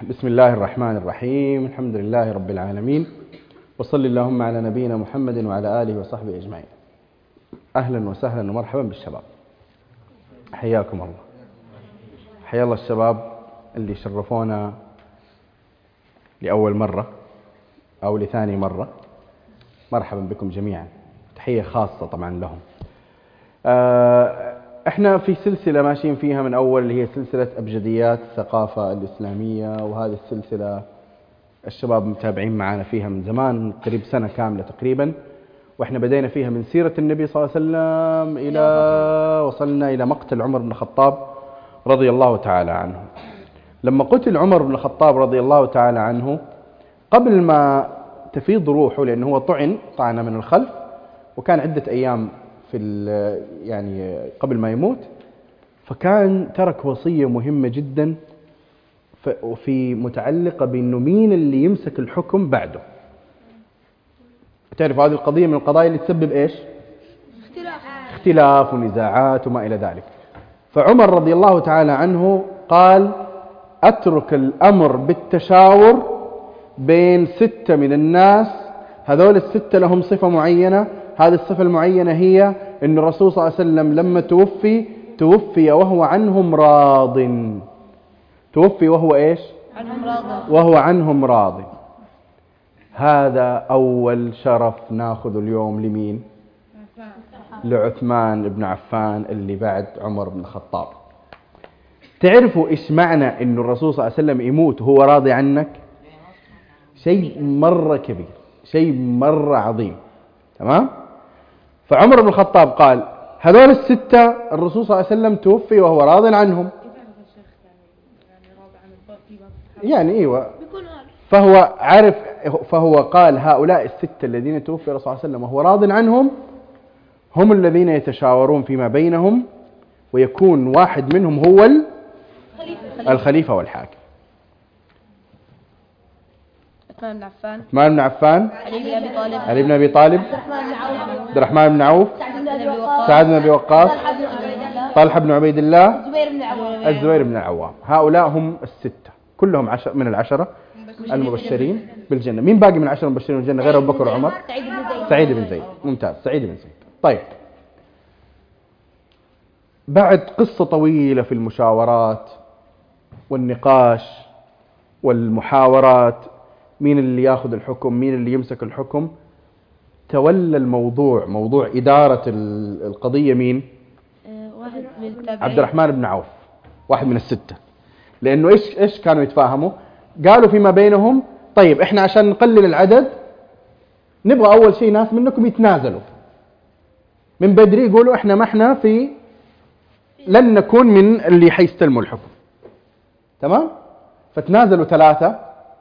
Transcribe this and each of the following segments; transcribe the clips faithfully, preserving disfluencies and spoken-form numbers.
بسم الله الرحمن الرحيم. الحمد لله رب العالمين، وصل اللهم على نبينا محمد وعلى آله وصحبه أجمعين. أهلا وسهلا ومرحبا بالشباب، حياكم الله. حيا الله الشباب اللي شرفونا لأول مرة أو لثاني مرة، مرحبا بكم جميعا، تحية خاصة طبعا لهم. احنا في سلسلة ماشيين فيها من أول، اللي هي سلسلة أبجديات الثقافة الإسلامية، وهذه السلسلة الشباب متابعين معنا فيها من زمان، قريب سنة كاملة تقريبا، وإحنا بدينا فيها من سيرة النبي صلى الله عليه وسلم إلى وصلنا إلى مقتل عمر بن الخطاب رضي الله تعالى عنه. لما قتل عمر بن الخطاب رضي الله تعالى عنه، قبل ما تفيض روحه، لأنه هو طعن طعنة من الخلف، وكان عدة أيام في يعني قبل ما يموت، فكان ترك وصية مهمة جدا في متعلقة بأنه مين اللي يمسك الحكم بعده. تعرف هذه القضية من القضايا اللي تسبب إيش؟ اختلاف اختلاف ونزاعات وما إلى ذلك. فعمر رضي الله تعالى عنه قال: أترك الأمر بالتشاور بين ستة من الناس، هذول الستة لهم صفة معينة، هذه الصفة المعينة هي أن الرسول صلى الله عليه وسلم لما توفي توفي وهو عنهم راض. توفي وهو إيش؟ عنهم راض. وهو عنهم راض. هذا أول شرف ناخذ اليوم لمين؟ لعثمان بن عفان اللي بعد عمر بن الخطاب. تعرفوا إيش معنى أن الرسول صلى الله عليه وسلم يموت وهو راضي عنك؟ شيء مرة كبير، شيء مرة عظيم. تمام؟ فعمر بن الخطاب قال: هذول الستة الرسول صلى الله عليه وسلم توفي وهو راض عنهم. يعني ايوه، فهو عارف، فهو قال: هؤلاء الستة الذين توفي الرسول صلى الله عليه وسلم وهو راض عنهم هم الذين يتشاورون فيما بينهم، ويكون واحد منهم هو الخليفة والحاكم. عثمان بن عفان عثمان بن عفان علي بن أبي طالب علي بن أبي طالب عبد الرحمن بن عوف سعد بن أبي وقاص طلحة بن عبيد الله الزبير بن العوام. هؤلاء هم الستة، كلهم عشر من العشرة المبشرين بالجنة. مين باقي من العشرة المبشرين بالجنة غير أبو بكر وعمر؟ سعيد بن زيد. ممتاز، سعيد بن زيد. طيب، بعد قصة طويلة في المشاورات والنقاش والمحاورات، مين اللي ياخذ الحكم، مين اللي يمسك الحكم، تولى الموضوع، موضوع إدارة القضية، مين؟ واحد من التابعين، عبد الرحمن بن عوف، واحد من الستة. لأنه إيش إيش كانوا يتفاهموا؟ قالوا فيما بينهم: طيب إحنا عشان نقلل العدد نبغى أول شيء ناس منكم يتنازلوا من بدري، يقولوا إحنا ما إحنا في لن نكون من اللي حيستلموا الحكم. تمام؟ فتنازلوا ثلاثة: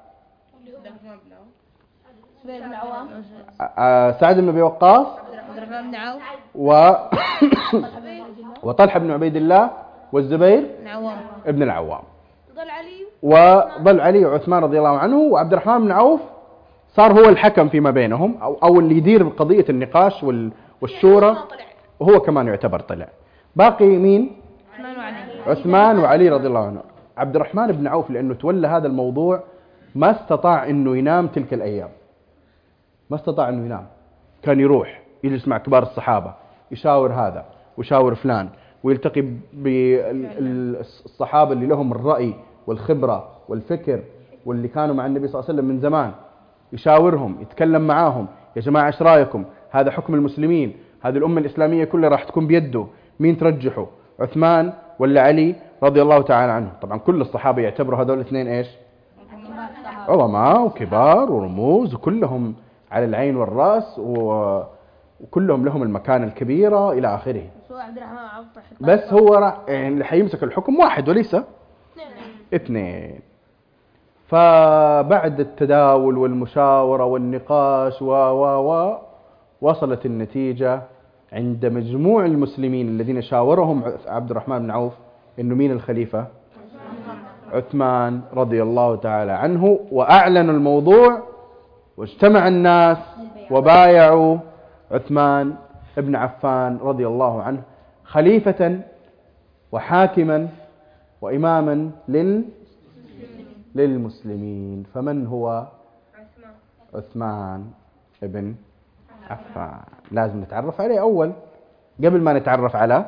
سعد بن أبي وقاص عبد الرحمن بن عوف و... وطلحة بن عبيد الله والزبير العوام ابن العوام. ظل علي وظل علي وعثمان رضي الله عنه، وعبد الرحمن بن عوف صار هو الحكم فيما بينهم، أو, أو اللي يدير قضية النقاش وال... والشورى، وهو كمان يعتبر طلع. باقي مين؟ عثمان وعلي عثمان وعلي رضي الله عنه. عبد الرحمن بن عوف لأنه تولى هذا الموضوع ما استطاع أنه ينام تلك الأيام، ما استطاع أنه ينام. كان يروح يجلس مع كبار الصحابة، يشاور هذا ويشاور فلان، ويلتقي بالصحابة اللي لهم الرأي والخبرة والفكر، واللي كانوا مع النبي صلى الله عليه وسلم من زمان، يشاورهم، يتكلم معاهم: يا جماعة ايش رأيكم؟ هذا حكم المسلمين، هذه الأمة الإسلامية كلها راح تكون بيده، مين ترجحوا؟ عثمان ولا علي رضي الله تعالى عنه؟ طبعا كل الصحابة يعتبروا هذول الاثنين ايش؟ عظماء وكبار ورموز، وكلهم على العين والرأس، وكلهم لهم المكانة الكبيرة إلى آخره. بس هو راح يعني اللي حيمسك الحكم واحد وليس اثنين. فبعد التداول والمشاورة والنقاش و و و وصلت النتيجة عند مجموع المسلمين الذين شاورهم عبد الرحمن بن عوف إنه مين الخليفة؟ عثمان رضي الله تعالى عنه. وأعلنوا الموضوع واجتمع الناس وبايعوا عثمان بن عفان رضي الله عنه خليفة وحاكما وإماما للمسلمين. فمن هو؟ عثمان ابن عفان. لازم نتعرف عليه أول قبل ما نتعرف على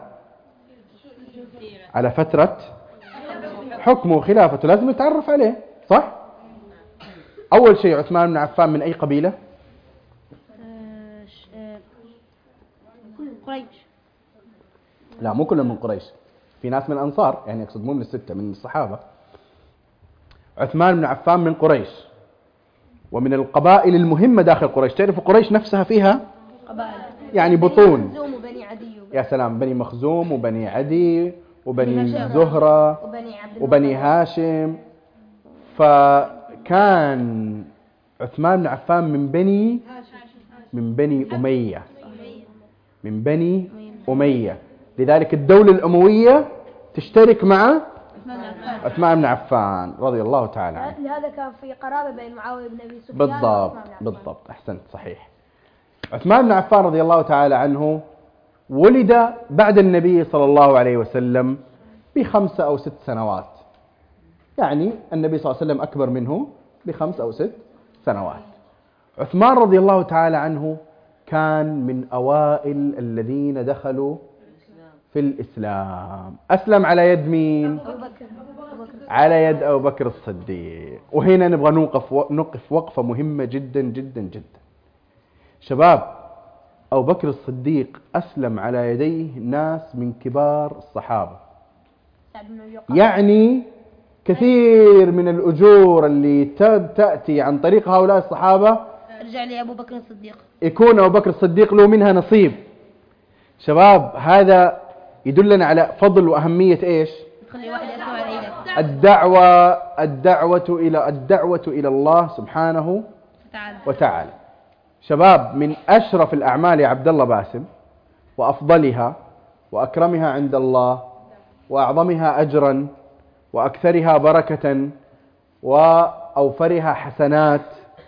على فترة حكمه وخلافته، لازم نتعرف عليه صح؟ أول شيء عثمان بن عفان من أي قبيلة؟ قريش. لا مو كلهم من قريش، في ناس من الأنصار، يعني أقصد مو من الستة، من الصحابة. عثمان بن عفان من قريش ومن القبائل المهمة داخل قريش. تعرفوا قريش نفسها فيها قبائل يعني بطون. مخزوم وبني عدي وبني يا سلام، بني مخزوم وبني عدي وبني هاشم. زهرة وبني عبد وبني المطلب. هاشم. فكان عثمان بن عفان من بني من بني أمية من بني أمية. لذلك الدولة الأموية تشترك مع عثمان بن عفان رضي الله تعالى عنه. لهذا كان في قرابة بين معاوية بن أبي سفيان بالضبط وعثمان بن عفان. بالضبط أحسنت صحيح. عثمان بن عفان رضي الله تعالى عنه ولد بعد النبي صلى الله عليه وسلم بخمسة أو ست سنوات، يعني النبي صلى الله عليه وسلم أكبر منه بخمس أو ست سنوات. عثمان رضي الله تعالى عنه كان من أوائل الذين دخلوا في الإسلام. أسلم على يد مين؟ أبو بكر. على يد أبو بكر الصديق. وهنا نبغى نوقف نقف وقفة مهمة جدا جدا جدا. شباب، أبو بكر الصديق أسلم على يديه ناس من كبار الصحابة، سعد بن أبي وقاص. يعني كثير من الأجور اللي تأتي عن طريق هؤلاء الصحابة رجع لي أبو بكر الصديق. يكون أبو بكر الصديق له منها نصيب. شباب، هذا يدلنا على فضل وأهمية إيش؟ خلي واحد يسمع على إيدك. الدعوة الدعوة إلى الدعوة إلى الله سبحانه تعال. وتعالى. شباب، من أشرف الأعمال يا عبد الله باسم وأفضلها وأكرمها عند الله وأعظمها أجرا وأكثرها بركة وأوفرها حسنات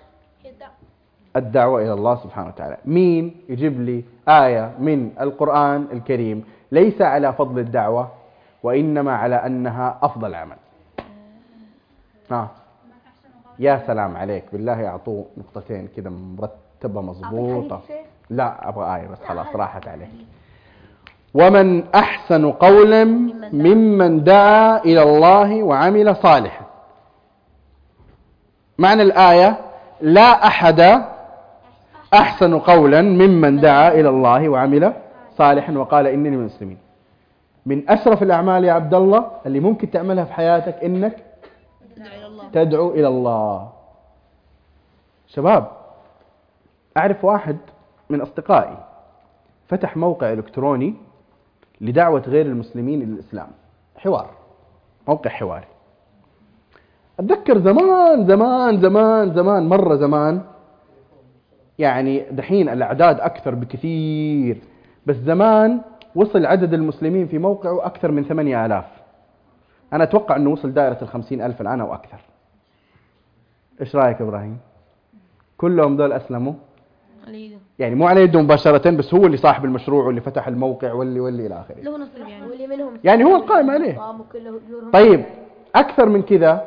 الدعوة إلى الله سبحانه وتعالى. مين يجيب لي آية من القرآن الكريم ليس على فضل الدعوة وإنما على أنها أفضل عمل؟ آه. يا سلام عليك، بالله أعطوه نقطتين كذا مرتبة مضبوطة. لا أبغى آية بس، خلاص راحت عليك. ومن أحسن قولا ممن دعا إلى الله وعمل صالحا. معنى الآية: لا أحد أحسن قولا ممن دعا إلى الله وعمل صالحا وقال إنني من المسلمين. من أشرف الأعمال يا عبد الله اللي ممكن تعملها في حياتك إنك تدعو إلى الله. شباب، أعرف واحد من أصدقائي فتح موقع إلكتروني لدعوة غير المسلمين إلى الإسلام، حوار، موقع حواري. أتذكر زمان زمان زمان زمان مرة زمان، يعني دحين الأعداد أكثر بكثير، بس زمان وصل عدد المسلمين في موقعه أكثر من ثمانية آلاف. أنا أتوقع أنه وصل دائرة الخمسين ألف الآن أو أكثر. إيش رأيك إبراهيم؟ كلهم دول أسلموا؟ يعني مو على يده مباشرة، بس هو اللي صاحب المشروع واللي فتح الموقع واللي واللي إلى آخره. له نصيب يعني. واللي منهم يعني هو القائم عليه. طيب، أكثر من كذا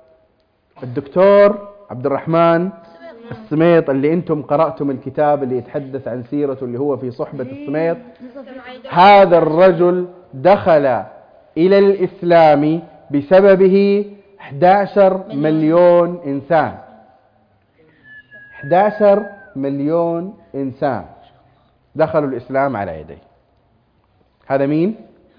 الدكتور عبد الرحمن السميط، اللي أنتم قرأتم الكتاب اللي يتحدث عن سيرته اللي هو في صحبة السميط، هذا الرجل دخل إلى الإسلام بسببه أحد عشر مليون إنسان. أحد عشر مليون إنسان دخلوا الإسلام على يديه. هذا مين؟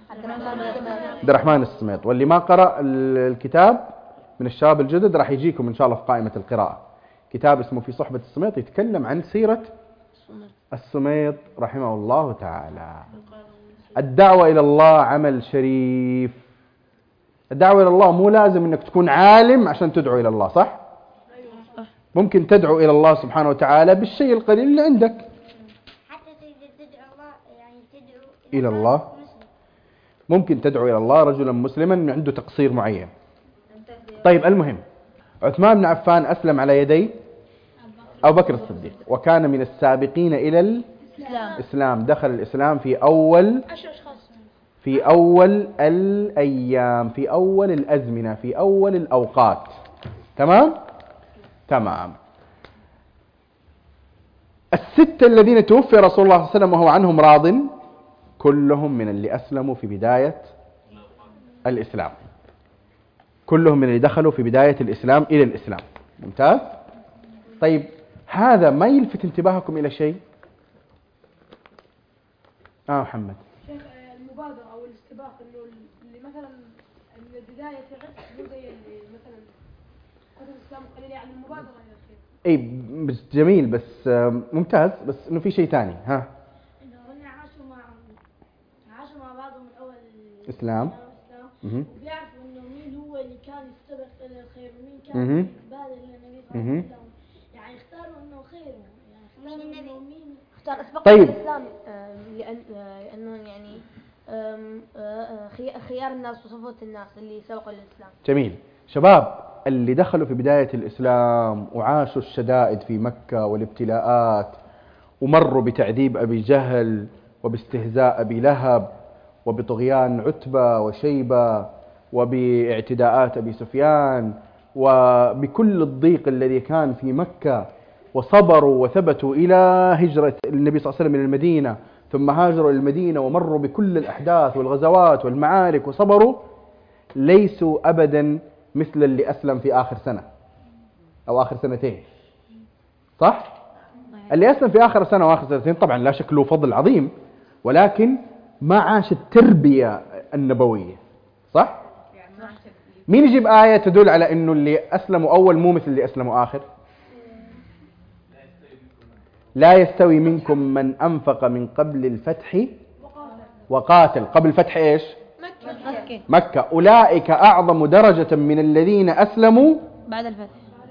عبد الرحمن السميط. واللي ما قرأ الكتاب من الشباب الجدد راح يجيكم إن شاء الله في قائمة القراءة كتاب اسمه في صحبة السميط، يتكلم عن سيرة السميط رحمه الله تعالى. الدعوة إلى الله عمل شريف. الدعوة إلى الله مو لازم أنك تكون عالم عشان تدعو إلى الله، صح؟ ممكن تدعو إلى الله سبحانه وتعالى بالشيء القليل اللي عندك. حتى تدعو الله، يعني تدعو إلى الله، ممكن تدعو إلى الله رجلا مسلما عنده تقصير معين. طيب، المهم عثمان بن عفان أسلم على يدي أبو بكر الصديق، وكان من السابقين إلى الإسلام. دخل الإسلام في أول في أول الأيام، في أول الأزمنة، في أول الأوقات. تمام؟ تمام. الستة الذين توفي رسول الله صلى الله عليه وسلم وهو عنهم راض كلهم من اللي أسلموا في بداية الإسلام، كلهم من اللي دخلوا في بداية الإسلام إلى الإسلام. ممتاز. طيب هذا ما يلفت انتباهكم إلى شيء؟ آه محمد. شيخ المبادرة أو الاستباق إنه اللي مثلا من البداية مو زي اللي مثلا كتب الإسلام قليل، يعني المبادرة يا أخي. إيه بس جميل، بس ممتاز، بس إنه في شيء ثاني. ها. إنه هم عاشوا مع عاشوا مع بعضهم من أول الإسلام. الإسلام وبيعرفوا إنه مين هو اللي كان يستبق إلى الخير ومين كان مهم. يبادر للنبي صلى الله عليه وسلم، يعني اختاروا إنه خير، يعني مين النبي مين اختار أسبق طيب. الإسلام آه، لأن آه، لأنه يعني آم، آه، خي- خيار الناس وصفوة الناس اللي سبقوا الإسلام. جميل. شباب اللي دخلوا في بداية الإسلام وعاشوا الشدائد في مكة والابتلاءات ومروا بتعذيب أبي جهل وباستهزاء أبي لهب وبطغيان عتبة وشيبة وباعتداءات أبي سفيان وبكل الضيق الذي كان في مكة، وصبروا وثبتوا إلى هجرة النبي صلى الله عليه وسلم إلى المدينة، ثم هاجروا إلى المدينة ومروا بكل الأحداث والغزوات والمعارك وصبروا، ليسوا أبدا مثل اللي أسلم في آخر سنة أو آخر سنتين. صح؟ اللي أسلم في آخر سنة وآخر سنتين طبعا لا شك له فضل عظيم، ولكن ما عاش التربية النبوية. صح؟ مين يجيب آية تدل على أنه اللي أسلموا أول مو مثل اللي أسلموا آخر؟ لا يستوي منكم من أنفق من قبل الفتح وقاتل. قبل الفتح إيش؟ مكة. مكة. أولئك أعظم درجة من الذين أسلموا بعد الفتح،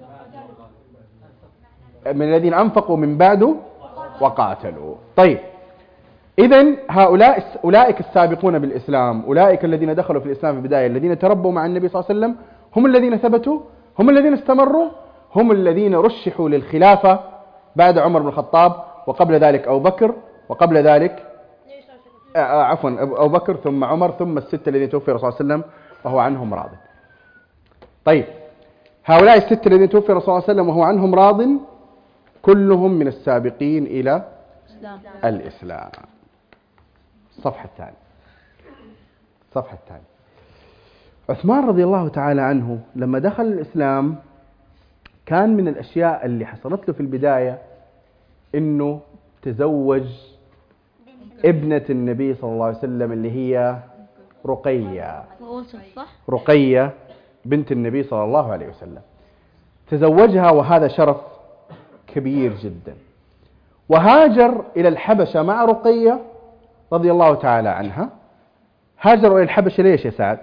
من الذين أنفقوا من بعده وقاتلوا. طيب إذن هؤلاء أولئك السابقون بالإسلام، أولئك الذين دخلوا في الإسلام في البداية، الذين تربوا مع النبي صلى الله عليه وسلم، هم الذين ثبتوا، هم الذين استمروا، هم الذين رشحوا للخلافة بعد عمر بن الخطاب، وقبل ذلك أبو بكر، وقبل ذلك آه عفوا أبو بكر ثم عمر ثم الستة الذين توفي الرسول صلى الله عليه وسلم وهو عنهم راض. طيب هؤلاء الستة الذين توفي الرسول صلى الله عليه وسلم وهو عنهم راض كلهم من السابقين إلى إسلام. الإسلام. الصفحة الثانية. الصفحة الثانية. عثمان رضي الله تعالى عنه لما دخل الإسلام كان من الأشياء اللي حصلت له في البداية إنه تزوج ابنة النبي صلى الله عليه وسلم اللي هي رقية. صح؟ رقية بنت النبي صلى الله عليه وسلم تزوجها، وهذا شرف كبير جدا. وهاجر إلى الحبشة مع رقية رضي الله تعالى عنها. هاجروا إلى الحبشة ليش يا سعد؟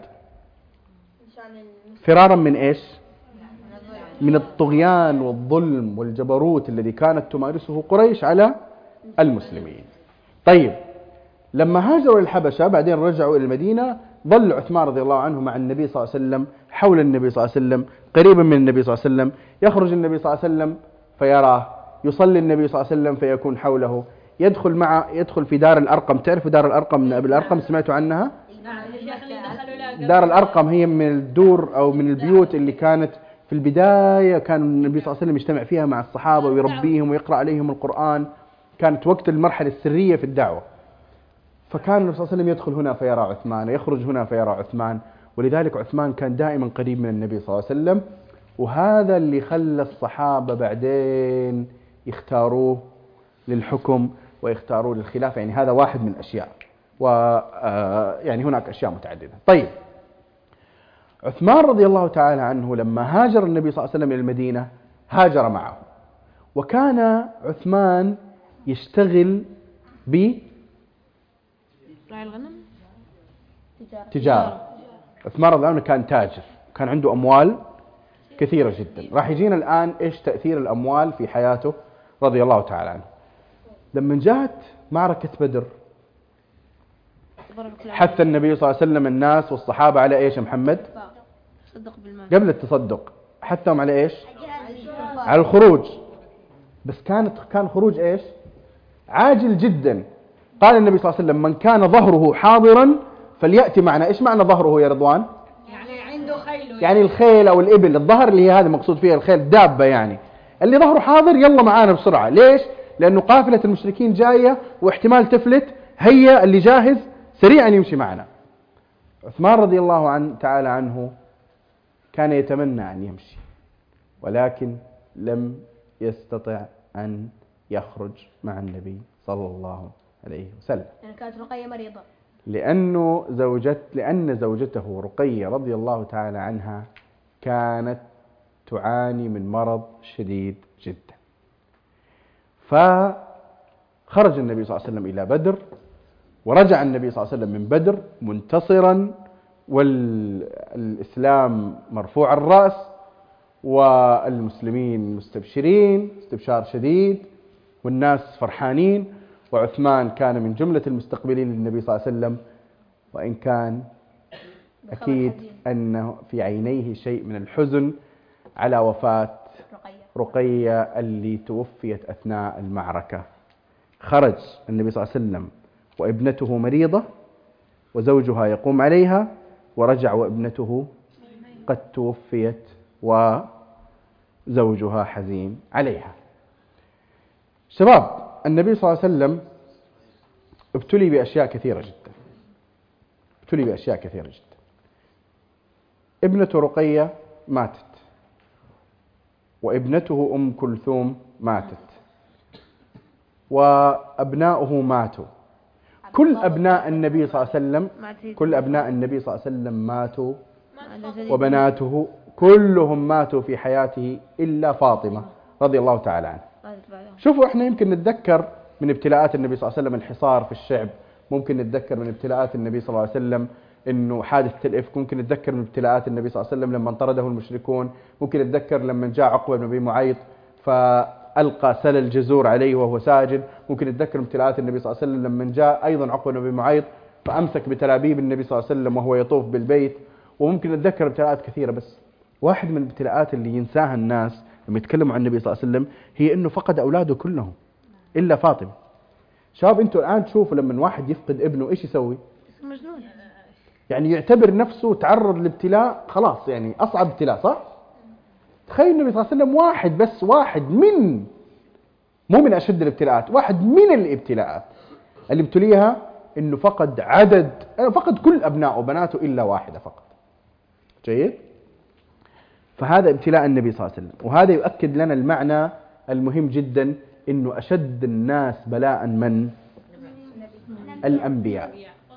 فرارا من إيش؟ من الطغيان والظلم والجبروت الذي كانت تمارسه قريش على المسلمين. طيب لما هاجروا إلى الحبشة بعدين رجعوا إلى المدينة، ظل عثمان رضي الله عنه مع النبي صلى الله عليه وسلم، حول النبي صلى الله عليه وسلم، قريبا من النبي صلى الله عليه وسلم. يخرج النبي صلى الله عليه وسلم فيراه، يصلي النبي صلى الله عليه وسلم فيكون حوله، يدخل مع يدخل في دار الأرقم. تعرفوا دار الأرقم من أبي الأرقم؟ سمعتوا عنها؟ دار الأرقم هي من الدور أو من البيوت اللي كانت في البداية كان النبي صلى الله عليه وسلم يجتمع فيها مع الصحابة ويربيهم ويقرأ عليهم القرآن. كانت وقت المرحلة السرية في الدعوة. فكان النبي صلى الله عليه وسلم يدخل هنا فيرى عثمان، يخرج هنا فيرى عثمان، ولذلك عثمان كان دائما قريب من النبي صلى الله عليه وسلم. وهذا اللي خلى الصحابة بعدين يختاروه للحكم ويختاروه للخلافة. يعني هذا واحد من الأشياء، ويعني هناك أشياء متعددة. طيب عثمان رضي الله تعالى عنه لما هاجر النبي صلى الله عليه وسلم إلى المدينة هاجر معه، وكان عثمان يشتغل ب راعي الغنم. تجارة. عثمان رضي الله عنه كان تاجر، كان عنده أموال كثيرة جدا. راح يجينا الآن إيش تأثير الأموال في حياته رضي الله تعالى عنه. لما جاءت معركة بدر حث النبي صلى الله عليه وسلم الناس والصحابة على إيش يا محمد؟ تصدق بالمال. قبل التصدق حثهم على إيش؟ على الخروج. بس كانت كان خروج إيش؟ عاجل جدا. قال النبي صلى الله عليه وسلم من كان ظهره حاضرا فليأتي معنا. إيش معنى ظهره يا رضوان؟ يعني عنده خيله، يعني الخيل أو الإبل، الظهر اللي هي هذه مقصود فيها الخيل، دابة يعني اللي ظهره حاضر يلا معانا بسرعة. ليش؟ لأنه قافلة المشركين جاية واحتمال تفلت، هيا اللي جاهز سريعا يمشي معنا. عثمان رضي الله عنه تعالى عنه كان يتمنى أن يمشي، ولكن لم يستطع أن يخرج مع النبي صلى الله عليه وسلم، يعني كانت رقية مريضة، لأنه زوجت لأن زوجته رقية رضي الله تعالى عنها كانت تعاني من مرض شديد جدا. فخرج النبي صلى الله عليه وسلم إلى بدر، ورجع النبي صلى الله عليه وسلم من بدر منتصرا، والإسلام مرفوع الرأس، والمسلمين مستبشرين استبشار شديد، والناس فرحانين، وعثمان كان من جملة المستقبلين للنبي صلى الله عليه وسلم، وإن كان أكيد أنه في عينيه شيء من الحزن على وفاة رقية. رقية اللي توفيت أثناء المعركة. خرج النبي صلى الله عليه وسلم وابنته مريضة وزوجها يقوم عليها، ورجع وابنته قد توفيت وزوجها حزين عليها. شباب، النبي صلى الله عليه وسلم ابتلي بأشياء كثيرة جدا، ابتلي بأشياء كثيرة جدا. ابنة رقية ماتت، وابنته أم كلثوم ماتت، وأبناؤه ماتوا. كل أبناء النبي صلى الله عليه وسلم كل أبناء النبي صلى الله عليه وسلم ماتوا، وبناته كلهم ماتوا في حياته إلا فاطمة رضي الله تعالى عنها. شوفوا، احنا يمكن نتذكر من ابتلاءات النبي صلى الله عليه وسلم الحصار في الشعب، ممكن نتذكر من ابتلاءات النبي صلى الله عليه وسلم انه حادثة الإفك، ممكن نتذكر من ابتلاءات النبي صلى الله عليه وسلم لما انطرده المشركون، ممكن نتذكر لما جاء عقبة بن أبي معيط فألقى سل الجزور عليه وهو ساجد، ممكن نتذكر من ابتلاءات النبي صلى الله عليه وسلم لما جاء أيضا عقبة بن أبي معيط فأمسك بتلابيب النبي صلى الله عليه وسلم وهو يطوف بالبيت، وممكن نتذكر ابتلاءات كثيرة. بس واحد من الابتلاءات اللي ينساها الناس لما يتكلموا عن النبي صلى الله عليه وسلم هي انه فقد اولاده كلهم الا فاطمه. شباب، انتوا الان تشوفوا لما واحد يفقد ابنه ايش يسوي؟ مجنون، يعني يعتبر نفسه تعرض لابتلاء، خلاص يعني اصعب ابتلاء، صح؟ تخيل النبي صلى الله عليه وسلم واحد بس، واحد من مو من اشد الابتلاءات، واحد من الابتلاءات اللي ابتليها انه فقد عدد فقد كل ابنائه وبناته الا واحده فقط. جيد؟ فهذا ابتلاء النبي صلى الله عليه وسلم، وهذا يؤكد لنا المعنى المهم جدا انه اشد الناس بلاء من؟ الانبياء.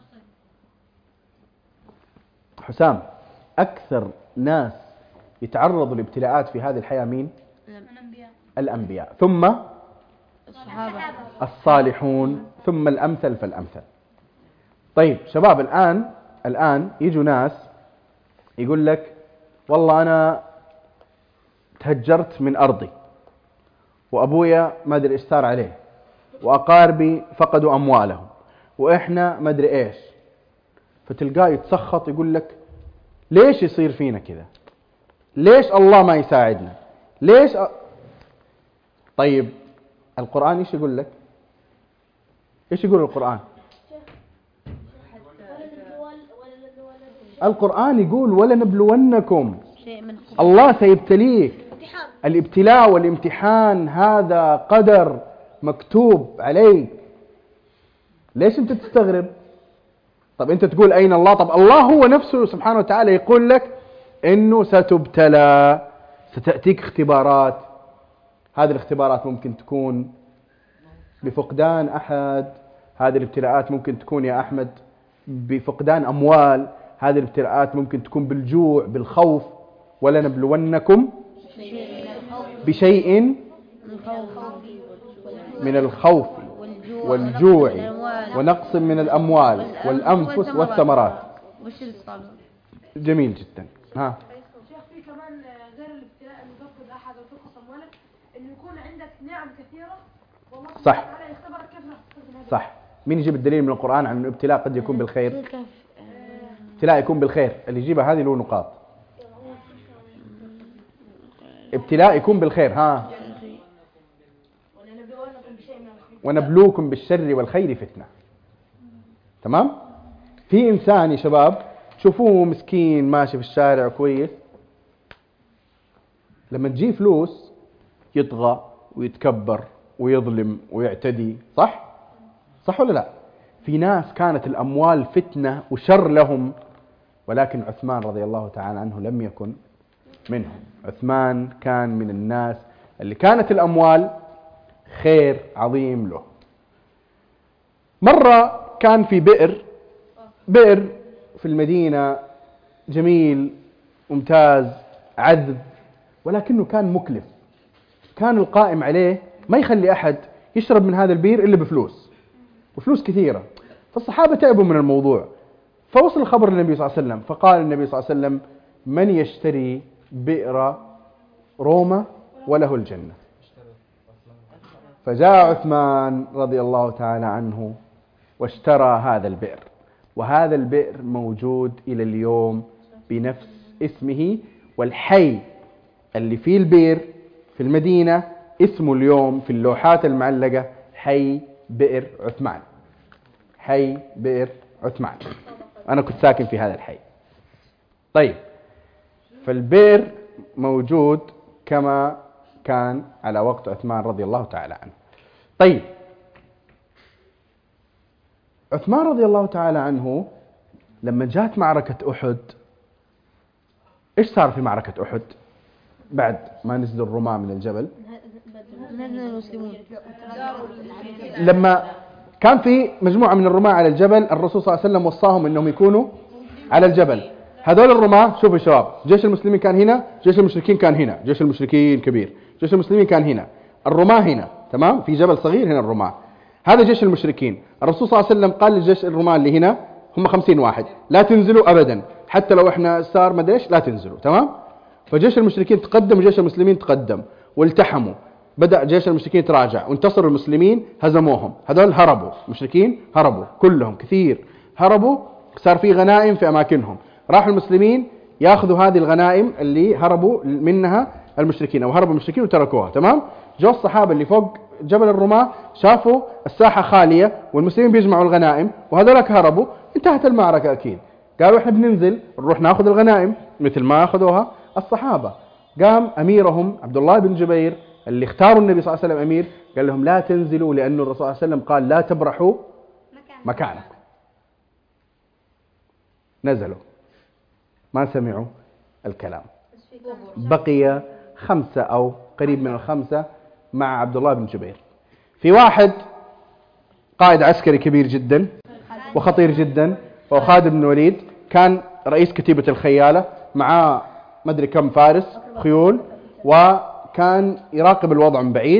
حسام، اكثر ناس يتعرضوا لابتلاءات في هذه الحياة مين؟ الأنبياء. الانبياء، ثم الصحابة، الصالحون، ثم الامثل فالامثل. طيب شباب، الان الان يجوا ناس يقول لك والله أنا تهجرت من أرضي، وأبويا ما أدري إيش صار عليه، وأقاربي فقدوا أموالهم، وإحنا ما أدري إيش. فتلقاه يتسخط يقول لك ليش يصير فينا كذا؟ ليش الله ما يساعدنا؟ ليش أ... طيب القرآن إيش يقول لك؟ إيش يقول القرآن؟ القرآن يقول ولنبلونكم، الله سيبتليك. الابتلاء والامتحان هذا قدر مكتوب عليك. ليش انت تستغرب؟ طب انت تقول اين الله؟ طب الله هو نفسه سبحانه وتعالى يقول لك انه ستبتلى، ستأتيك اختبارات. هذه الاختبارات ممكن تكون بفقدان احد، هذه الابتلاءات ممكن تكون يا احمد بفقدان اموال، هذه الابتلاءات ممكن تكون بالجوع، بالخوف. ولنبلونكم بشيء من الخوف والجوع ونقص من الأموال والأنفس والثمرات. جميل جدا. ها شيخ، في كمان غير الابتلاء انه تفقد احد او تنقص اموالك، انه يكون عندك نعم كثيره والله صح. سبحانه وتعالى يختبرك كيف راح تستخدمها. صح. مين يجيب الدليل من القرآن عن الابتلاء قد يكون بالخير؟ ابتلاء يكون بالخير، اللي يجيبها هذه له نقاط. ابتلاء يكون بالخير. ها ونبلوكم بالشر والخير فتنة. تمام؟ في إنسان يا شباب تشوفوه مسكين ماشي في الشارع كويس، لما تجي فلوس يطغى ويتكبر ويظلم ويعتدي، صح؟ صح ولا لا؟ في ناس كانت الأموال فتنة وشر لهم، ولكن عثمان رضي الله تعالى عنه لم يكن منهم. عثمان كان من الناس اللي كانت الأموال خير عظيم له. مرة كان في بئر بئر في المدينة جميل ممتاز عذب، ولكنه كان مكلف، كان القائم عليه ما يخلي أحد يشرب من هذا البير إلا بفلوس، وفلوس كثيرة. فالصحابة تعبوا من الموضوع، فوصل الخبر للنبي صلى الله عليه وسلم، فقال النبي صلى الله عليه وسلم: من يشتري بئر روما وله الجنة. فجاء عثمان رضي الله تعالى عنه واشترى هذا البئر، وهذا البئر موجود إلى اليوم بنفس اسمه، والحي اللي فيه البئر في المدينة اسمه اليوم في اللوحات المعلقة حي بئر عثمان. حي بئر عثمان، أنا كنت ساكن في هذا الحي. طيب، فالبئر موجود كما كان على وقت عثمان رضي الله تعالى عنه. طيب، عثمان رضي الله تعالى عنه لما جاءت معركة أحد، إيش صار في معركة أحد بعد ما نزل الرماة من الجبل؟ نزل المسلمون. لما كان في مجموعة من الرماة على الجبل، الرسول صلى الله عليه وسلم وصاهم أنهم يكونوا على الجبل. هذول الرماة، شوفوا شباب، جيش المسلمين كان هنا، جيش المشركين كان هنا، جيش المشركين كبير، جيش المسلمين كان هنا، الرماة هنا، تمام؟ في جبل صغير هنا الرماة، هذا جيش المشركين. الرسول صلى الله عليه وسلم قال للجيش الرماة اللي هنا، هم خمسين واحد، لا تنزلوا أبدا، حتى لو إحنا صار ما أدري إيش لا تنزلوا، تمام؟ فجيش المشركين تقدم وجيش المسلمين تقدم والتحموا. بدأ جيش المشركين يتراجع وانتصروا المسلمين، هزموهم. هذول هربوا، المشركين هربوا كلهم كثير، هربوا، صار في غنائم في أماكنهم. راحوا المسلمين ياخذوا هذه الغنائم اللي هربوا منها المشركين، أو هربوا المشركين وتركوها، تمام؟ جو الصحابة اللي فوق جبل الرماة شافوا الساحة خالية والمسلمين بيجمعوا الغنائم وهذولك هربوا، انتهت المعركة أكيد. قالوا إحنا بننزل نروح ناخذ الغنائم مثل ما أخذوها الصحابة. قام أميرهم عبد الله بن جبير اللي اختاروا النبي صلى الله عليه وسلم أمير، قال لهم: لا تنزلوا، لأن الرسول صلى الله عليه وسلم قال: لا تبرحوا مكانك. نزلوا، ما سمعوا الكلام. بقي خمسة أو قريب من الخمسة مع عبد الله بن جبير. في واحد قائد عسكري كبير جدا وخطير جدا، وهو خالد بن الوليد، كان رئيس كتيبة الخيالة، معاه ما أدري كم فارس خيول، وكان يراقب الوضع من بعيد.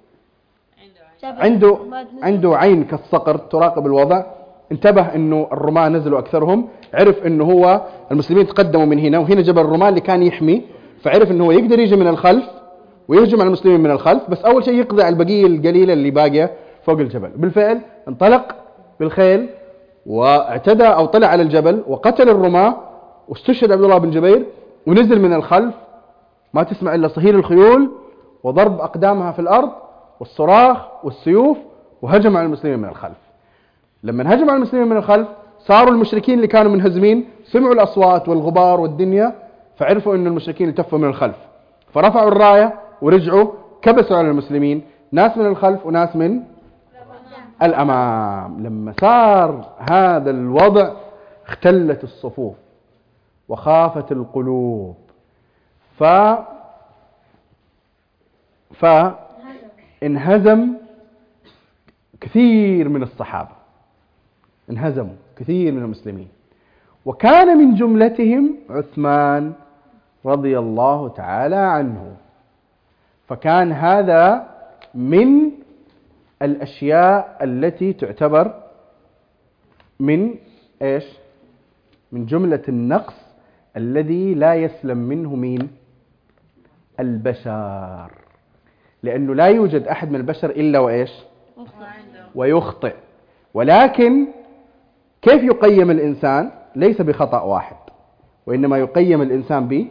عنده عنده عين كالصقر تراقب الوضع. انتبه انه الرماة نزلوا اكثرهم، عرف انه هو المسلمين تقدموا من هنا، وهنا جبل الرماة اللي كان يحمي، فعرف انه هو يقدر يجي من الخلف ويهجم على المسلمين من الخلف، بس اول شيء يقضي على البقيه القليله اللي باقيه فوق الجبل. بالفعل انطلق بالخيل واعتدى او طلع على الجبل وقتل الرماة، واستشهد عبد الله بن جبير، ونزل من الخلف، ما تسمع الا صهيل الخيول وضرب اقدامها في الارض والصراخ والسيوف، وهجم على المسلمين من الخلف. لما هجم على المسلمين من الخلف، صاروا المشركين اللي كانوا منهزمين سمعوا الأصوات والغبار والدنيا، فعرفوا أن المشركين التفوا من الخلف، فرفعوا الراية ورجعوا كبسوا على المسلمين، ناس من الخلف وناس من الأمام. لما صار هذا الوضع اختلت الصفوف وخافت القلوب، ف فانهزم كثير من الصحابة، انهزموا كثير من المسلمين، وكان من جملتهم عثمان رضي الله تعالى عنه. فكان هذا من الأشياء التي تعتبر من إيش؟ من جملة النقص الذي لا يسلم منه مين؟ البشر، لأنه لا يوجد أحد من البشر إلا وإيش؟ ويخطئ. ولكن كيف يقيم الإنسان؟ ليس بخطأ واحد، وإنما يقيم الإنسان ب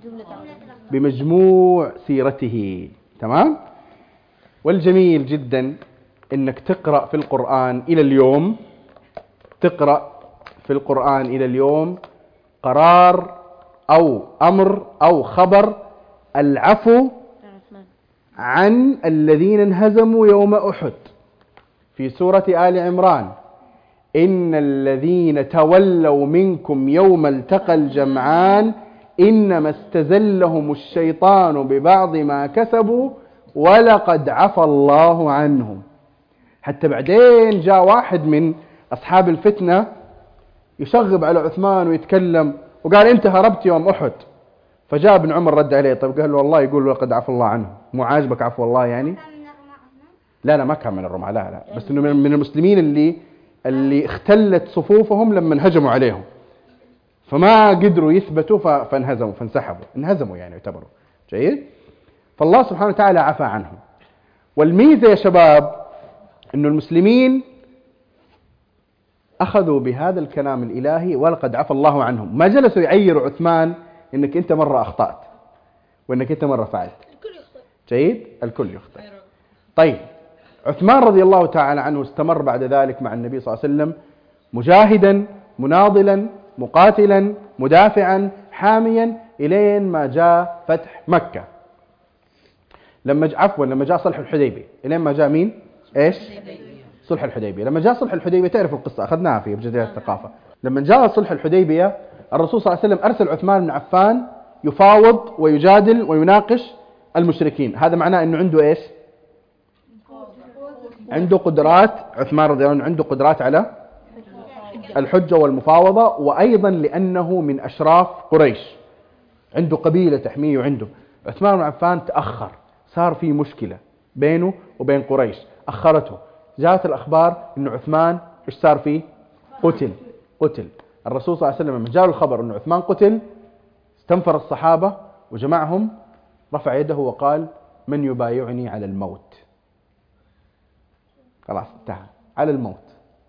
بمجموع سيرته، تمام؟ والجميل جدا إنك تقرأ في القرآن إلى اليوم، تقرأ في القرآن إلى اليوم قرار أو أمر أو خبر العفو عن الذين انهزموا يوم أحد. في سورة آل عمران: إن الذين تولوا منكم يوم التقى الجمعان إنما استزلهم الشيطان ببعض ما كسبوا ولقد عفى الله عنهم. حتى بعدين جاء واحد من أصحاب الفتنة يشغب على عثمان ويتكلم وقال: أنت هربت يوم أحد. فجاء ابن عمر رد عليه: طيب قال له: والله يقول لقد عفى الله عنه، مو عاجبك عفو الله يعني؟ لا لا ما كان من الرماة، لا لا، بس إنه من المسلمين اللي اللي اختلت صفوفهم لما هجموا عليهم، فما قدروا يثبتوا فانهزموا فانسحبوا، انهزموا يعني يعتبروا. جيد؟ فالله سبحانه وتعالى عفى عنهم. والميزة يا شباب إنه المسلمين أخذوا بهذا الكلام الإلهي ولقد عفى الله عنهم، ما جلسوا يعيروا عثمان إنك أنت مرة أخطأت وإنك أنت مرة فعلت. جيد؟ الكل يخطئ. طيب، عثمان رضي الله تعالى عنه استمر بعد ذلك مع النبي صلى الله عليه وسلم مجاهدا مناضلا مقاتلا مدافعا حاميا إلين ما جاء فتح مكة. لما عفوا لما جاء صلح الحديبية، إلين ما جاء مين؟ إيش؟ صلح الحديبية. لما جاء صلح الحديبية تعرف القصة، أخذناها في أبجديات الثقافة. لما جاء صلح الحديبية الرسول صلى الله عليه وسلم أرسل عثمان بن عفان يفاوض ويجادل ويناقش المشركين. هذا معناه أنه عنده إيش؟ عنده قدرات. عثمان رضي الله عنه عنده قدرات على الحجة والمفاوضة، وأيضا لأنه من أشراف قريش، عنده قبيلة تحميه. وعنده عثمان بن عفان تأخر، صار في مشكلة بينه وبين قريش أخرته. جاءت الأخبار أن عثمان إيش صار فيه؟ قتل. قتل الرسول صلى الله عليه وسلم لما جاء الخبر أن عثمان قتل استنفر الصحابة وجمعهم، رفع يده وقال: من يبايعني على الموت؟ خلاص انتهى، على الموت.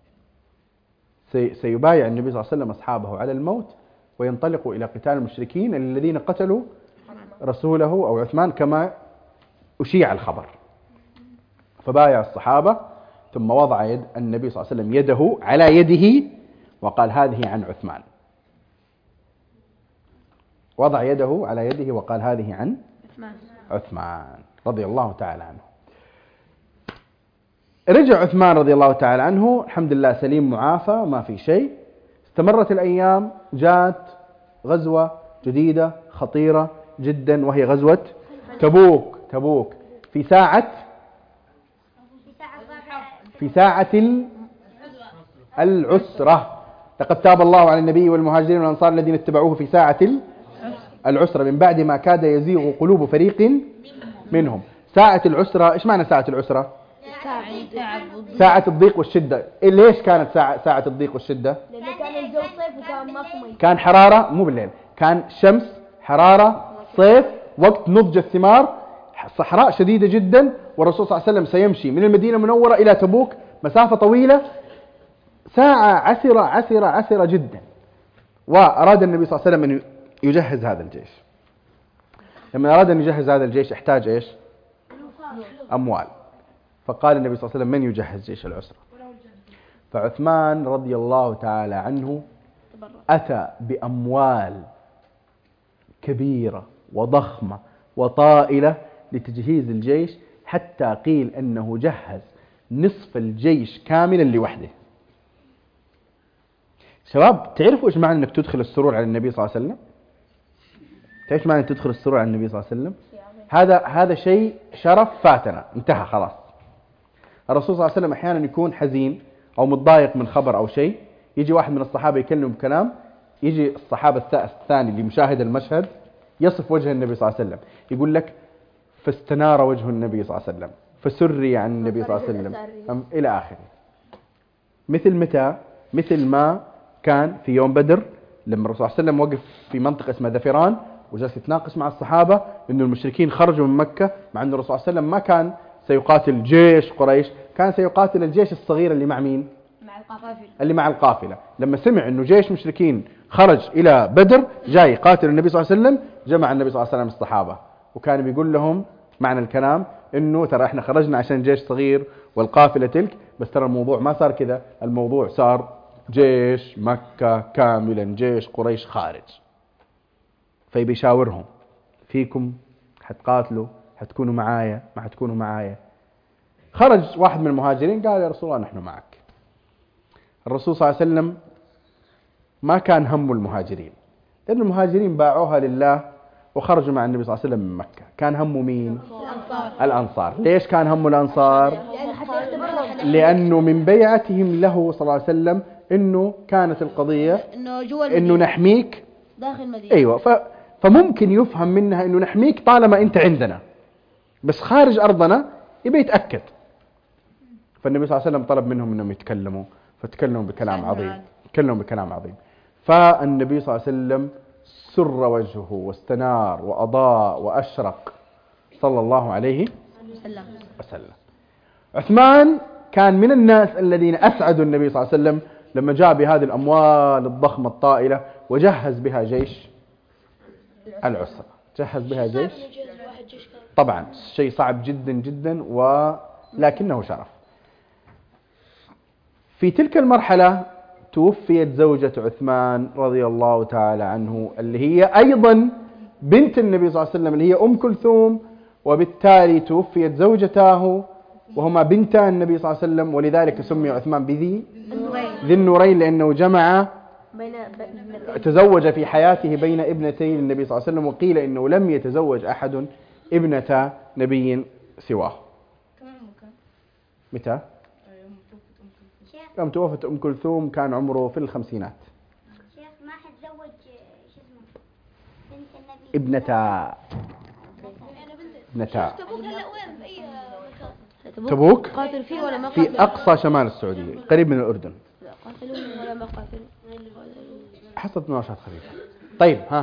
سيبايع النبي صلى الله عليه وسلم أصحابه على الموت وينطلقوا إلى قتال المشركين الذين قتلوا رسوله أو عثمان كما أشيع الخبر. فبايع الصحابة، ثم وضع يد النبي صلى الله عليه وسلم يده على يده وقال: هذه عن عثمان. وضع يده على يده وقال: هذه عن عثمان رضي الله تعالى عنه. رجع عثمان رضي الله تعالى عنه الحمد لله سليم معافى، ما في شيء. استمرت الأيام، جاءت غزوة جديدة خطيرة جدا وهي غزوة تبوك. تبوك في ساعة في ساعة العسرة. لقد تاب الله على النبي والمهاجرين والأنصار الذين اتبعوه في ساعة العسرة من بعد ما كاد يزيغ قلوب فريق منهم. ساعة العسرة، إيش معنى ساعة العسرة؟ ساعة الضيق والشدة. ليش كانت ساعة ساعة الضيق والشدة؟ لأنه كان الجو صيف وكان ماكو مي. كان حرارة، مو بالليل، كان شمس، حرارة، صيف، وقت نضج الثمار، صحراء شديدة جدا. والرسول صلى الله عليه وسلم سيمشي من المدينة المنورة إلى تبوك مسافة طويلة، ساعة عسرة عسرة عسرة جدا. وأراد النبي صلى الله عليه وسلم أن يجهز هذا الجيش. لما أراد أن يجهز هذا الجيش احتاج إيش؟ أموال. فقال النبي صلى الله عليه وسلم: من يجهز جيش العسرة؟ فعثمان رضي الله تعالى عنه أتى بأموال كبيرة وضخمة وطائلة لتجهيز الجيش، حتى قيل أنه جهز نصف الجيش كاملا لوحده. شباب، تعرفوا إيش معنى أنك تدخل السرور على النبي صلى الله عليه وسلم؟ تعرف معنى أنك تدخل السرور على النبي صلى الله عليه وسلم؟ هذا هذا شيء شرف فاتنا، انتهى خلاص. الرسول صلى الله عليه وسلم أحيانا يكون حزين أو متضايق من خبر أو شيء، يجي واحد من الصحابة يكلمه بكلام، يجي الصحابة الثاني اللي مشاهد المشهد يصف وجه النبي صلى الله عليه وسلم، يقول لك: فاستنار وجه النبي صلى الله عليه وسلم، فسري عن النبي صلى الله عليه وسلم، إلى آخره. مثل متى؟ مثل ما كان في يوم بدر لما الرسول صلى الله عليه وسلم وقف في منطقة اسمها ذفران وجلس يتناقش مع الصحابة إنه المشركين خرجوا من مكة، مع أن الرسول صلى الله عليه وسلم ما كان سيقاتل جيش قريش، كان سيقاتل الجيش الصغير اللي مع مين؟ مع القافلة. اللي مع القافلة. لما سمع إنه جيش مشركين خرج إلى بدر جاي قاتل النبي صلى الله عليه وسلم، جمع النبي صلى الله عليه وسلم الصحابة، وكان بيقول لهم معنى الكلام إنه ترى إحنا خرجنا عشان جيش صغير والقافلة تلك، بس ترى الموضوع ما صار كذا، الموضوع صار جيش مكة كاملا، جيش قريش خارج. فيبيشاورهم: فيكم حتقاتلوا، حتكونوا معايا، ما حتكونوا معايا. خرج واحد من المهاجرين قال: يا رسول الله نحن معك. الرسول صلى الله عليه وسلم ما كان هم المهاجرين، لأن المهاجرين باعوها لله وخرجوا مع النبي صلى الله عليه وسلم من مكة. كان هم مين؟ الأنصار. الأنصار. ليش كان هم الأنصار؟ لأنه من بيعتهم له صلى الله عليه وسلم إنه كانت القضية إنه جوا إنه المدينة نحميك. داخل المدينة. أيوة، ف... فممكن يفهم منها إنه نحميك طالما أنت عندنا، بس خارج أرضنا يبي يتأكد. فالنبي صلى الله عليه وسلم طلب منهم إنهم يتكلموا، فتكلموا بكلام عظيم، تكلموا بكلام عظيم. فالنبي صلى الله عليه وسلم سر وجهه واستنار وأضاء وأشرق صلى الله عليه وسلم. وسلم. عثمان كان من الناس الذين أسعدوا النبي صلى الله عليه وسلم لما جاء بهذه الأموال الضخمة الطائلة وجهز بها جيش العسرة. جهز بها جيش، طبعا شيء صعب جدا جدا ولكنه شرف. في تلك المرحلة توفيت زوجة عثمان رضي الله تعالى عنه، اللي هي أيضا بنت النبي صلى الله عليه وسلم، اللي هي أم كلثوم، وبالتالي توفيت زوجتاه وهما بنتا النبي صلى الله عليه وسلم، ولذلك سمي عثمان بذي ذي النورين، لأنه جمع تزوج في حياته بين ابنتي النبي صلى الله عليه وسلم، وقيل إنه لم يتزوج أحد ابنة نبي سواه. متى؟ يوم توفت أم كلثوم كان عمره في الخمسينات. شيخ ما حد زوج شو اسمه بنت النبي ابنتا ابنتا تبوك هلا وين في اي مكان؟ تبوك قاتل فيه ولا ما قاتل؟ في أقصى شمال السعودية قريب من الأردن. لا قاتلوا ولا ما قاتلوا؟ حصلت مناوشات خفيفة. طيب ها،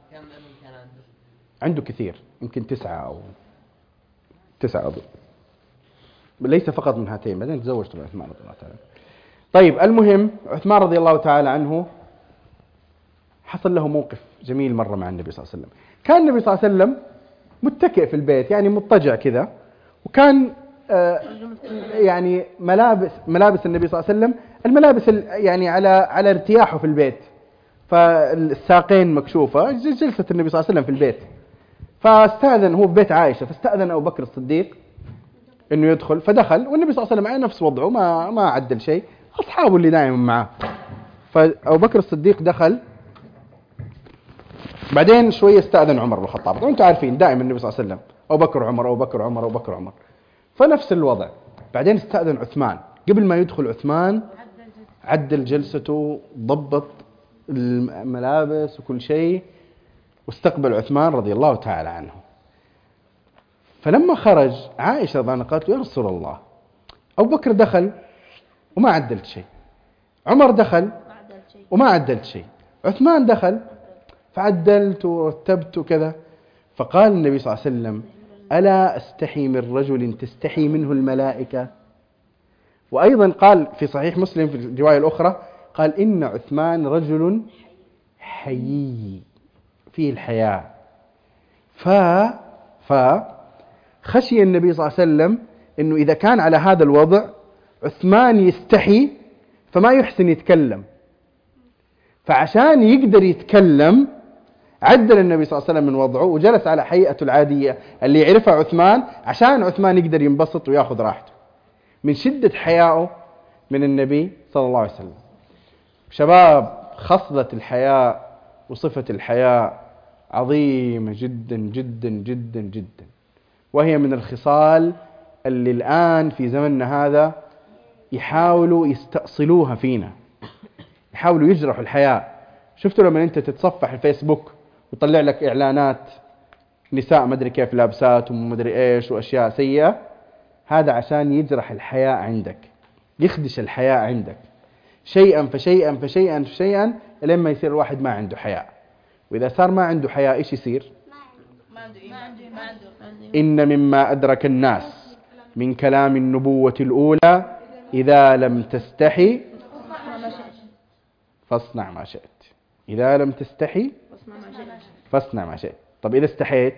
عنده كثير، يمكن تسعة أو تسعة أظن، ليس فقط من هاتين، بعدين تزوجت من عثمان رضي الله تعالى. طيب المهم عثمان رضي الله تعالى عنه حصل له موقف جميل مرة مع النبي صلى الله عليه وسلم. كان النبي صلى الله عليه وسلم متكئ في البيت، يعني مضطجع كذا، وكان آه يعني ملابس ملابس النبي صلى الله عليه وسلم الملابس يعني على على ارتياحه في البيت، فالساقين مكشوفة، جلسة النبي صلى الله عليه وسلم في البيت. فاستأذن، هو في بيت عائشة، فاستأذن أبو بكر الصديق إنه يدخل، فدخل والنبي صلى الله عليه وسلم على نفس وضعه، ما ما عدل شيء، أصحابه اللي دائما معه. فأبو بكر الصديق دخل، بعدين شوية استأذن عمر بن الخطاب. وأنتم عارفين دائما النبي صلى الله عليه وسلم أبو بكر عمر أبو بكر عمر أبو بكر عمر، فنفس الوضع. بعدين استأذن عثمان، قبل ما يدخل عثمان عدل جلسته، ضبط الملابس وكل شيء، واستقبل عثمان رضي الله تعالى عنه. فلما خرج عائشة رضي الله عنها قالت له: يا رسول الله، أبو بكر دخل وما عدلت شيء، عمر دخل وما عدلت شيء، عثمان دخل فعدلت ورتبت وكذا. فقال النبي صلى الله عليه وسلم: ألا أستحي من رجل تستحي منه الملائكة؟ وأيضا قال في صحيح مسلم في الرواية الأخرى، قال: إن عثمان رجل حيي فيه الحياة. ف فخشي النبي صلى الله عليه وسلم إنه إذا كان على هذا الوضع عثمان يستحي فما يحسن يتكلم، فعشان يقدر يتكلم عدل النبي صلى الله عليه وسلم من وضعه وجلس على هيئته العادية اللي يعرفها عثمان، عشان عثمان يقدر ينبسط وياخذ راحته من شدة حيائه من النبي صلى الله عليه وسلم. شباب، خصلة الحياء وصفة الحياء عظيمة جدا جدا جدا جدا، وهي من الخصال اللي الآن في زمننا هذا يحاولوا يستأصلوها فينا، يحاولوا يجرحوا الحياء. شفتوا لما أنت تتصفح الفيسبوك ويطلع لك إعلانات نساء مدري كيف لابسات ومدري إيش وأشياء سيئة؟ هذا عشان يجرح الحياء عندك، يخدش الحياء عندك شيئا فشيئا فشيئا فشيئا لين ما يصير الواحد ما عنده حياء. وإذا صار ما عنده حياء إيش يصير؟ ما عنده ما عنده ما عنده. إن مما أدرك الناس من كلام النبوة الأولى: إذا لم تستحي فاصنع ما شئت. إذا لم تستحي فاصنع ما شئت. طب إذا استحيت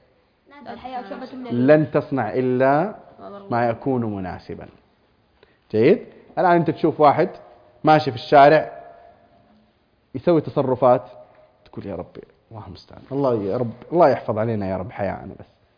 لن تصنع إلا ما يكون مناسبا. جيد؟ الآن أنت تشوف واحد ماشي في الشارع يسوي تصرفات، تقول يا ربي الله المستعان، الله يا رب الله يحفظ علينا يا رب حياءنا، بس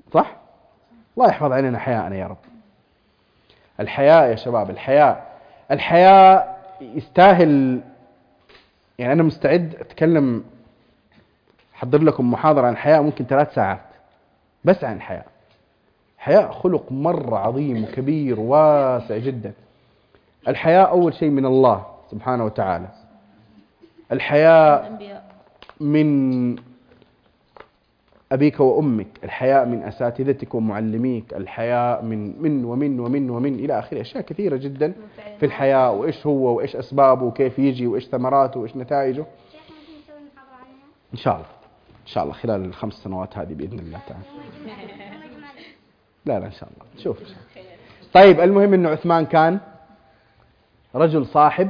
صح؟ الله يحفظ علينا حياءنا يا رب. الحياء يا شباب، الحياء الحياء يستاهل، يعني أنا مستعد أتكلم، أحضر لكم محاضرة عن الحياء ممكن ثلاث ساعات بس عن الحياء. الحياء خلق مرة عظيم وكبير واسع جدا. الحياء أول شيء من الله سبحانه وتعالى. الحياء من أبيك وأمك، الحياء من أساتذتك ومعلميك، الحياء من من ومن ومن ومن إلى آخره. أشياء كثيرة جدا في الحياء، وإيش هو وإيش أسبابه وكيف يجي وإيش ثمراته وإيش نتائجه. إن شاء الله إن شاء الله خلال الخمس سنوات هذه بإذن الله تعالى. لا لا إن شاء الله شوف. طيب المهم إنه عثمان كان رجل صاحب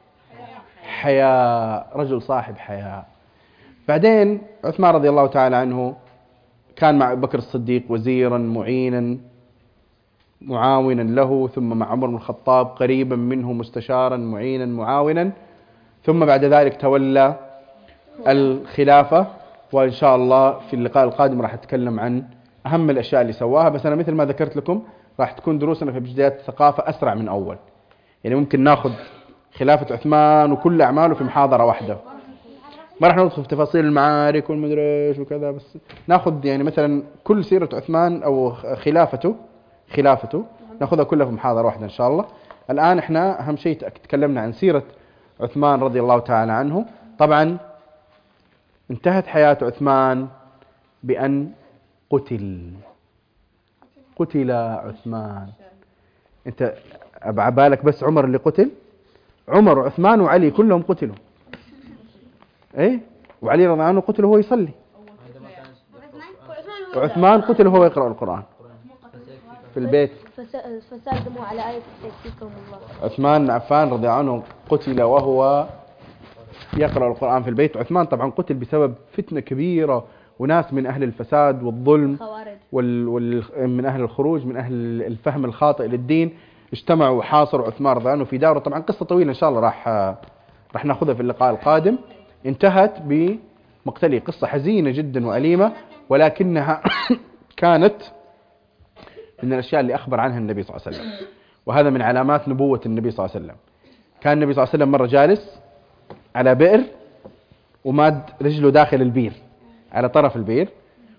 حياء، رجل صاحب حياء. بعدين عثمان رضي الله تعالى عنه كان مع أبي بكر الصديق وزيرا معينا معاونا له، ثم مع عمر بن الخطاب قريبا منه مستشارا معينا معاونا، ثم بعد ذلك تولى الخلافة. وإن شاء الله في اللقاء القادم راح أتكلم عن أهم الأشياء اللي سواها. بس أنا مثل ما ذكرت لكم راح تكون دروسنا في بدايات الثقافة أسرع من أول، يعني ممكن ناخذ خلافة عثمان وكل أعماله في محاضرة واحدة. ما راح ندخل في تفاصيل المعارك والمدري ايش وكذا، بس ناخذ يعني مثلا كل سيرة عثمان أو خلافته خلافته ناخذها كلها في محاضرة واحدة إن شاء الله. الآن إحنا أهم شيء تكلمنا عن سيرة عثمان رضي الله تعالى عنه. طبعا انتهت حياة عثمان بأن قتل قتل عثمان. أنت عبالك بس عمر اللي قتل؟ عمر وعثمان وعلي كلهم قتلوا. ايه، وعلي رضي الله عنه قتل وهو يصلي، وعثمان قتل وهو يقرأ القرآن في البيت. فسالموا على آية يكفيكم الله. عثمان عفان رضي الله عنه قتل وهو يقرأ القرآن في البيت. عثمان طبعا قتل بسبب فتنة كبيرة، وناس من أهل الفساد والظلم وال... وال... من أهل الخروج، من أهل الفهم الخاطئ للدين، اجتمعوا وحاصروا عثمان رضي الله عنه في داره. طبعا قصة طويلة إن شاء الله راح راح ناخذها في اللقاء القادم. انتهت بمقتله، قصة حزينة جدا وأليمة، ولكنها كانت من الأشياء اللي أخبر عنها النبي صلى الله عليه وسلم، وهذا من علامات نبوة النبي صلى الله عليه وسلم. كان النبي صلى الله عليه وسلم مرة جالس على بئر، وماد رجله داخل البير على طرف البير،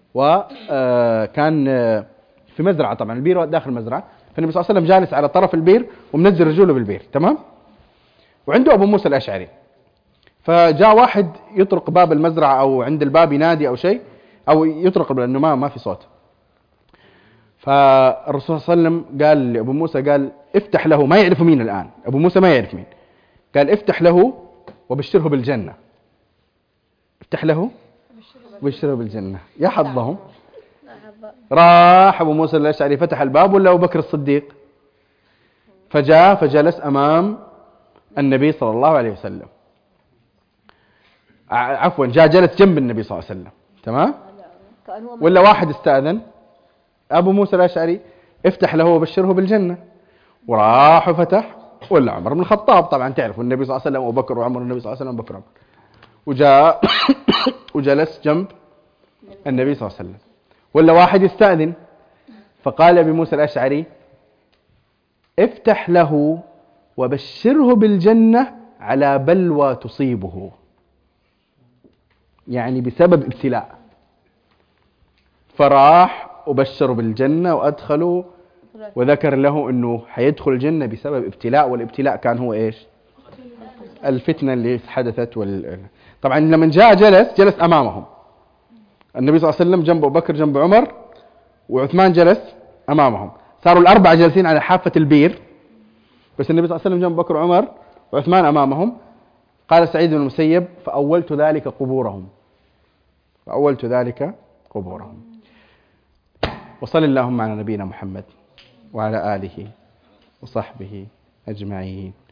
وكان في مزرعة، طبعا البير داخل المزرعة، فالنبي صلى الله عليه وسلم جالس على طرف البير ومنزل رجله بالبير، تمام؟ وعنده أبو موسى الأشعري. فجاء واحد يطرق باب المزرعة أو عند الباب ينادي أو شيء، أو يطرق لأنه ما ما في صوت. فالرسول صلى الله عليه وسلم قال لأبو موسى، قال افتح له، ما يعرف مين الآن، أبو موسى ما يعرف مين، قال افتح له وبشره بالجنة. افتح له وبشره بالجنة. يا حظهم، راح أبو موسى الأشعري فتح الباب، ولا أبو بكر الصديق، فجاء فجلس أمام النبي صلى الله عليه وسلم، عفوا جاء جلس جنب النبي صلى الله عليه وسلم، تمام؟ ولا واحد استأذن أبو موسى الأشعري افتح له وبشره بالجنة، وراح وفتح، ولا عمر بن الخطاب، طبعا تعرفوا النبي صلى الله عليه وسلم وبكر وعمر، النبي صلى الله عليه وسلم وبكر وعمر، وجاء وجلس جنب النبي صلى الله عليه وسلم. ولا واحد يستأذن، فقال أبي موسى الأشعري افتح له وبشره بالجنة على بلوى تصيبه، يعني بسبب ابتلاء. فراح وبشره بالجنة وأدخله، وذكر له أنه حيدخل الجنة بسبب ابتلاء، والابتلاء كان هو إيش؟ الفتنة اللي حدثت. وال... طبعا لما جاء جلس جلس أمامهم النبي صلى الله عليه وسلم، جنب أبو بكر جنب عمر، وعثمان جلس أمامهم، صاروا الأربعة جالسين على حافة البير، بس النبي صلى الله عليه وسلم جنب بكر وعمر وعثمان أمامهم. قال سعيد بن المسيب فأولت ذلك قبورهم، فأولت ذلك قبورهم. وصل اللهم على نبينا محمد وعلى آله وصحبه أجمعين.